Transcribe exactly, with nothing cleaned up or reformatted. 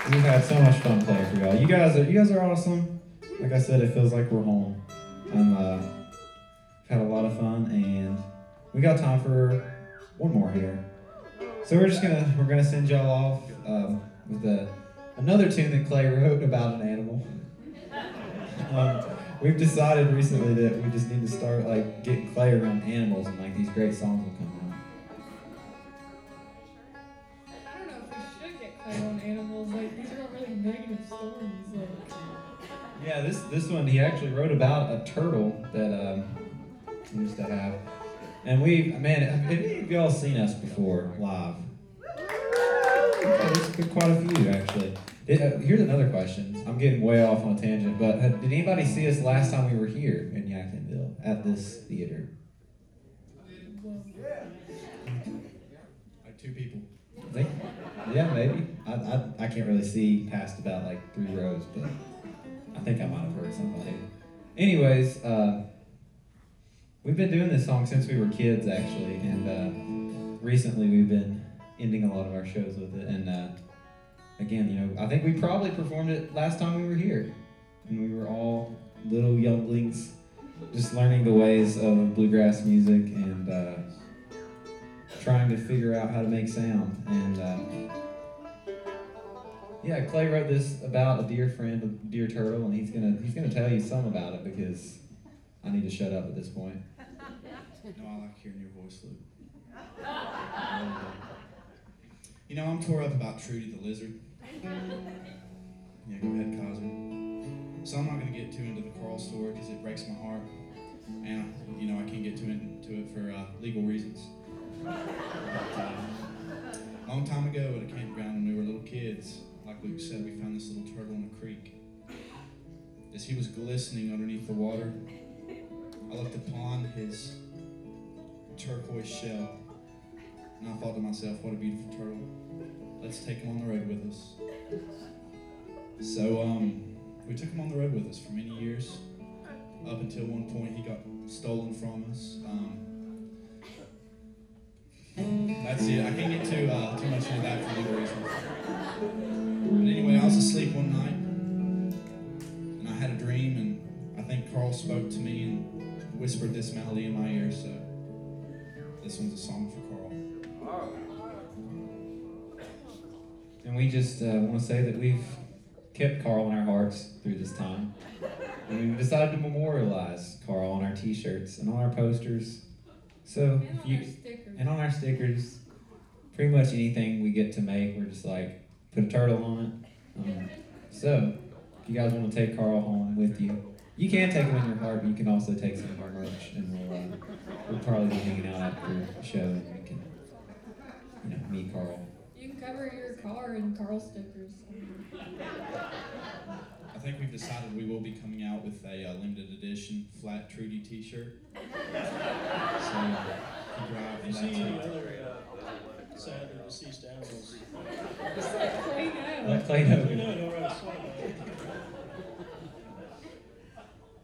We've had so much fun playing for y'all. You guys are you guys are awesome. Like I said, it feels like we're home. I'm uh, had a lot of fun, and we got time for one more here. So we're just gonna we're gonna send y'all off um, with a another tune that Clay wrote about an animal. Um, we've decided recently that we just need to start like getting Clay around animals, and like these great songs will come out. I don't know if we should get caught on animals. Like these are all really negative stories. Like Yeah, this this one he actually wrote about a turtle that um, he used to have, and we man, have any of y'all seen us before live? Yeah, there's been quite a few actually. Did, uh, here's another question. I'm getting way off on a tangent, but uh, did anybody see us last time we were here in Yacksonville at this theater? Like two people. I think, yeah, maybe. I, I, I can't really see past about like three rows, but I think I might have heard somebody. Anyways, uh, we've been doing this song since we were kids, actually, and uh, recently we've been ending a lot of our shows with it. And uh, again, you know, I think we probably performed it last time we were here, and we were all little younglings, just learning the ways of bluegrass music and uh, trying to figure out how to make sound. And uh, yeah, Clay wrote this about a dear friend, a deer turtle, and he's gonna he's gonna tell you some about it because I need to shut up at this point. No, I like hearing your voice, Luke. You know, I'm tore up about Trudy the lizard. Yeah, go ahead, Kaiser. So I'm not going to get too into the Carl story because it breaks my heart. And, you know, I can't get too into it for uh, legal reasons. But, uh, a long time ago at a campground when we were little kids, like Luke said, we found this little turtle in a creek. As he was glistening underneath the water, I looked upon his turquoise shell, and I thought to myself, what a beautiful turtle. Let's take him on the road with us. So um, we took him on the road with us for many years, up until one point he got stolen from us. Um, that's it. I can't get too uh, too much into that for legal reasons. But anyway, I was asleep one night, and I had a dream, and I think Carl spoke to me and whispered this melody in my ear. So this one's a song for Carl. And we just uh, want to say that we've kept Carl in our hearts through this time. And we've decided to memorialize Carl on our t-shirts and on our posters. So, and on you, our stickers. and on our stickers, pretty much anything we get to make, we're just like, put a turtle on it. Um, so, if you guys want to take Carl home with you, you can take him in your heart, but you can also take some of our merch, and we'll, uh, we'll probably be hanging out after the show, and we can, you know, meet Carl. You can cover your car in Carl stickers. I think we've decided we will be coming out with a uh, limited edition flat Trudy t-shirt. So, keep your eye out for You that see any too. other uh, sad or deceased animals? Just let Clay know. Let Clay know. No, no,